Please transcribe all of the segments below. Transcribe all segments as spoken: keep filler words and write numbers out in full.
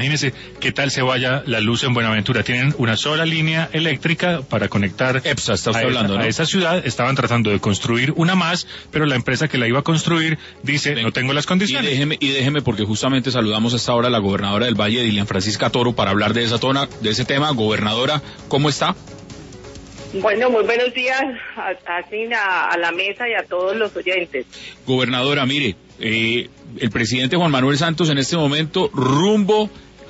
Imagínense qué tal se vaya la luz en Buenaventura. Tienen una sola línea eléctrica para conectar EPSA, está usted a, hablando, esa, ¿no? a esa ciudad. Estaban tratando de construir una más, pero la empresa que la iba a construir dice, Ven, no tengo las condiciones. Y déjeme, y déjeme, porque justamente saludamos a esta hora a la gobernadora del Valle, Dilian Francisca Toro, para hablar de esa tona, de ese tema. Gobernadora, ¿cómo está? Bueno, muy buenos días a, a, a la mesa y a todos los oyentes. Gobernadora, mire, eh, el presidente Juan Manuel Santos en este momento rumbo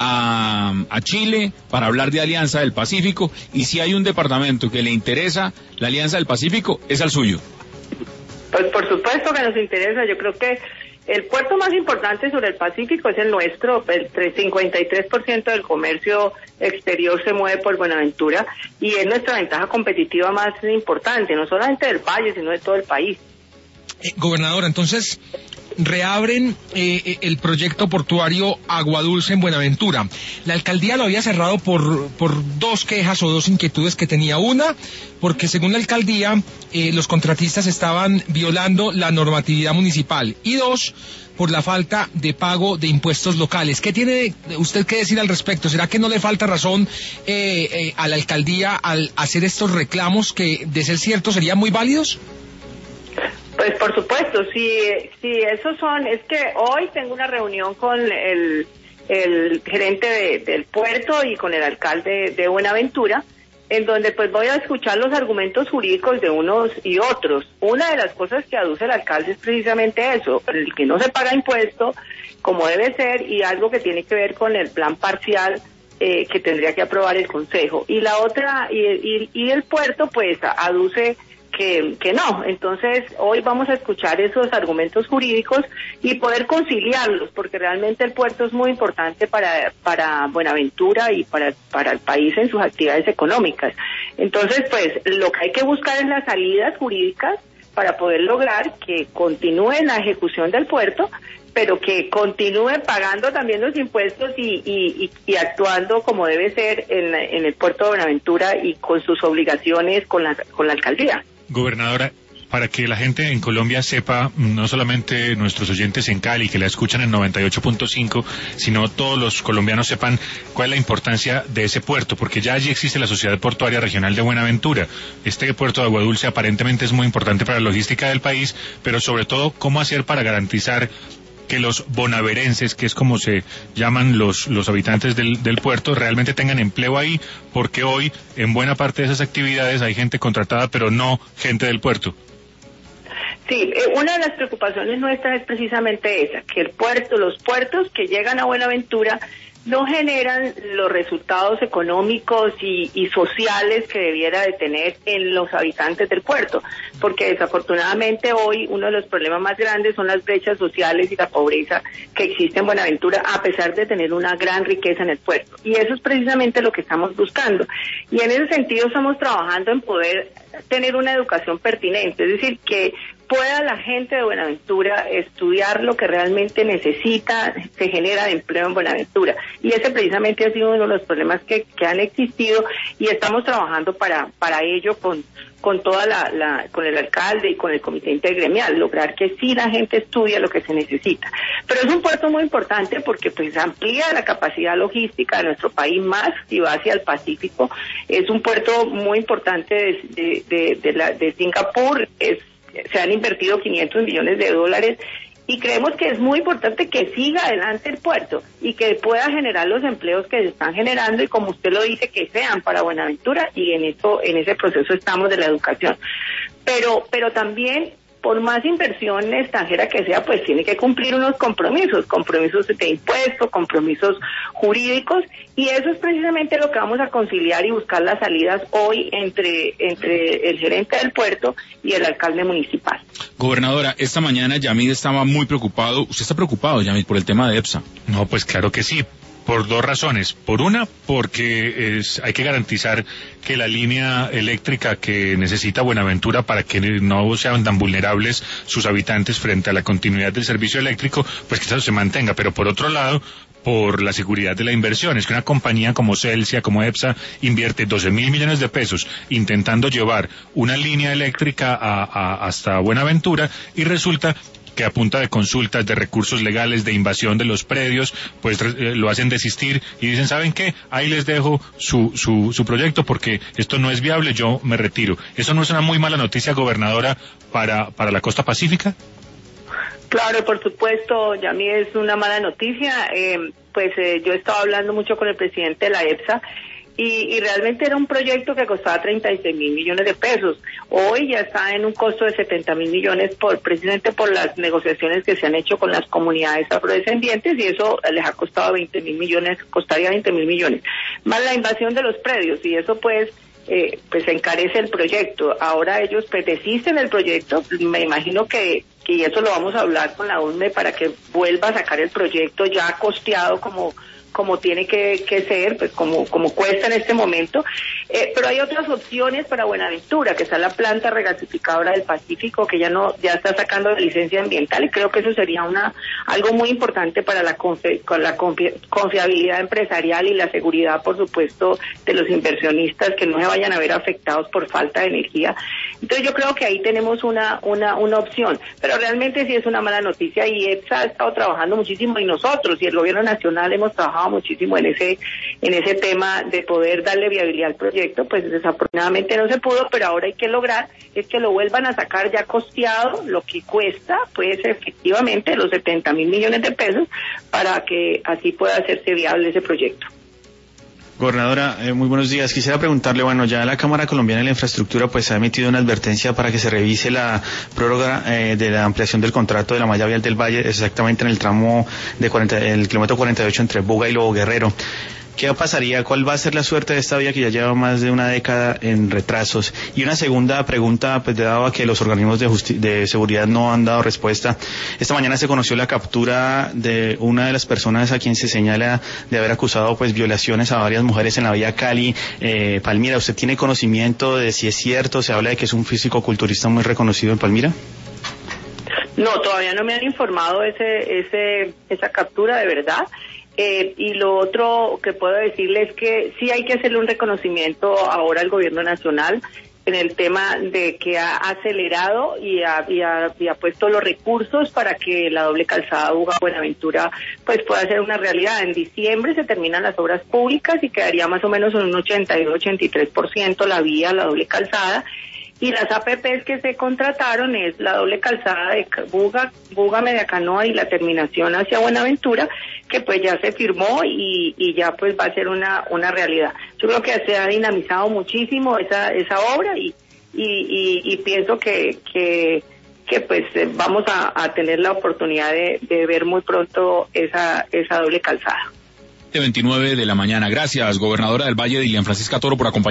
a, a Chile para hablar de Alianza del Pacífico, y si hay un departamento que le interesa la Alianza del Pacífico, es al suyo. Pues por supuesto que nos interesa. Yo creo que el puerto más importante sobre el Pacífico es el nuestro. El cincuenta y tres por ciento del comercio exterior se mueve por Buenaventura y es nuestra ventaja competitiva más importante, no solamente del Valle, sino de todo el país. Eh, gobernadora, entonces reabren eh, el proyecto portuario Agua Dulce en Buenaventura. La alcaldía lo había cerrado por por dos quejas o dos inquietudes que tenía. Una, porque según la alcaldía eh, los contratistas estaban violando la normatividad municipal, y dos, por la falta de pago de impuestos locales. ¿Qué tiene usted que decir al respecto? ¿Será que no le falta razón eh, eh, a la alcaldía al hacer estos reclamos que, de ser cierto, serían muy válidos? Pues por supuesto, si, si esos son, es que hoy tengo una reunión con el, el gerente de, del puerto y con el alcalde de Buenaventura, en donde pues voy a escuchar los argumentos jurídicos de unos y otros. Una de las cosas que aduce el alcalde es precisamente eso, el que no se paga impuesto como debe ser, y algo que tiene que ver con el plan parcial eh, que tendría que aprobar el Consejo. Y la otra, y, y, y el puerto pues aduce que, que no. Entonces hoy vamos a escuchar esos argumentos jurídicos y poder conciliarlos, porque realmente el puerto es muy importante para para Buenaventura y para para el país en sus actividades económicas. Entonces pues lo que hay que buscar es las salidas jurídicas para poder lograr que continúe la ejecución del puerto, pero que continúe pagando también los impuestos y, y, y, y actuando como debe ser en, en el puerto de Buenaventura y con sus obligaciones con la con la alcaldía. Gobernadora, para que la gente en Colombia sepa, no solamente nuestros oyentes en Cali que la escuchan en noventa y ocho punto cinco, sino todos los colombianos sepan cuál es la importancia de ese puerto, porque ya allí existe la Sociedad Portuaria Regional de Buenaventura. Este puerto de Agua Dulce aparentemente es muy importante para la logística del país, pero sobre todo, ¿cómo hacer para garantizar que los bonaverenses, que es como se llaman los los habitantes del, del puerto, realmente tengan empleo ahí? Porque hoy en buena parte de esas actividades hay gente contratada, pero no gente del puerto. Sí, una de las preocupaciones nuestras es precisamente esa, que el puerto, los puertos que llegan a Buenaventura no generan los resultados económicos y, y sociales que debiera de tener en los habitantes del puerto, porque desafortunadamente hoy uno de los problemas más grandes son las brechas sociales y la pobreza que existe en Buenaventura, a pesar de tener una gran riqueza en el puerto, y eso es precisamente lo que estamos buscando, y en ese sentido estamos trabajando en poder tener una educación pertinente, es decir, que pueda la gente de Buenaventura estudiar lo que realmente necesita, se genera de empleo en Buenaventura. Y ese precisamente ha sido uno de los problemas que, que han existido, y estamos trabajando para para ello con con toda la, la con el alcalde y con el comité intergremial, lograr que sí la gente estudie lo que se necesita. Pero es un puerto muy importante porque pues amplía la capacidad logística de nuestro país más y va hacia el Pacífico. Es un puerto muy importante de, de, de, de, la, de Singapur, es se han invertido quinientos millones de dólares y creemos que es muy importante que siga adelante el puerto y que pueda generar los empleos que se están generando, y como usted lo dice, que sean para Buenaventura, y en eso, en ese proceso estamos de la educación. Pero, pero también, por más inversión extranjera que sea, pues tiene que cumplir unos compromisos, compromisos de impuestos, compromisos jurídicos, y eso es precisamente lo que vamos a conciliar y buscar las salidas hoy entre entre el gerente del puerto y el alcalde municipal. Gobernadora, esta mañana Yamid estaba muy preocupado. ¿Usted está preocupado, Yamid, por el tema de EPSA? No, pues claro que sí. Por dos razones. Por una, porque es, hay que garantizar que la línea eléctrica que necesita Buenaventura, para que no sean tan vulnerables sus habitantes frente a la continuidad del servicio eléctrico, pues que eso se mantenga. Pero por otro lado, por la seguridad de la inversión. Es que una compañía como Celsia, como EPSA, invierte doce mil millones de pesos intentando llevar una línea eléctrica a, a, hasta Buenaventura, y resulta que a punta de consultas, de recursos legales, de invasión de los predios, pues eh, lo hacen desistir y dicen, ¿saben qué? Ahí les dejo su, su, su proyecto porque esto no es viable, yo me retiro. ¿Eso no es una muy mala noticia, gobernadora, para, para la costa pacífica? Claro, por supuesto, Yami, es una mala noticia. Eh, pues eh, yo estaba hablando mucho con el presidente de la EPSA y, y realmente era un proyecto que costaba treinta y seis mil millones de pesos. Hoy ya está en un costo de setenta mil millones por precisamente por las negociaciones que se han hecho con las comunidades afrodescendientes y eso les ha costado veinte mil millones, costaría veinte mil millones. Más la invasión de los predios y eso pues eh, pues encarece el proyecto. Ahora ellos pues desisten del proyecto, me imagino que y eso lo vamos a hablar con la U N M E para que vuelva a sacar el proyecto ya costeado como como tiene que, que ser, pues como como cuesta en este momento, eh, pero hay otras opciones para Buenaventura, que está la planta regasificadora del Pacífico, que ya no ya está sacando la licencia ambiental, y creo que eso sería una algo muy importante para la, confi, con la confi, confiabilidad empresarial y la seguridad, por supuesto, de los inversionistas, que no se vayan a ver afectados por falta de energía. Entonces yo creo que ahí tenemos una una una opción, pero realmente sí es una mala noticia y EPSA ha estado trabajando muchísimo y nosotros y el gobierno nacional hemos trabajado muchísimo en ese en ese tema de poder darle viabilidad al proyecto, pues desafortunadamente no se pudo, pero ahora hay que lograr es que lo vuelvan a sacar ya costeado, lo que cuesta pues efectivamente los setenta mil millones de pesos para que así pueda hacerse viable ese proyecto. Gobernadora, eh, muy buenos días. Quisiera preguntarle, bueno, ya la Cámara Colombiana de la Infraestructura pues ha emitido una advertencia para que se revise la prórroga eh, de la ampliación del contrato de la malla vial del Valle, exactamente en el tramo de cuarenta, el kilómetro cuarenta y ocho entre Buga y Lobo Guerrero. ¿Qué pasaría? ¿Cuál va a ser la suerte de esta vía que ya lleva más de una década en retrasos? Y una segunda pregunta, pues dado a que los organismos de, justi- de seguridad no han dado respuesta. Esta mañana se conoció la captura de una de las personas a quien se señala de haber acusado pues violaciones a varias mujeres en la vía Cali, eh, Palmira. ¿Usted tiene conocimiento de si es cierto? Se habla de que es un físico-culturista muy reconocido en Palmira. No, todavía no me han informado ese ese esa captura de verdad. Eh, y lo otro que puedo decirles es que sí hay que hacerle un reconocimiento ahora al gobierno nacional en el tema de que ha acelerado y ha, y ha, y ha puesto los recursos para que la doble calzada Buga-Buenaventura pues pueda ser una realidad. En diciembre se terminan las obras públicas y quedaría más o menos en un ochenta y dos, ochenta y tres por ciento la vía, la doble calzada. Y las A P Pes que se contrataron es la doble calzada de Buga, Buga Mediacanoa y la terminación hacia Buenaventura, que pues ya se firmó y, y ya pues va a ser una una realidad. Yo creo que se ha dinamizado muchísimo esa esa obra y y, y, y pienso que que que pues vamos a, a tener la oportunidad de, de ver muy pronto esa esa doble calzada. veintinueve de la mañana. Gracias, gobernadora del Valle, Dilian Francisca Toro, por acompañarnos.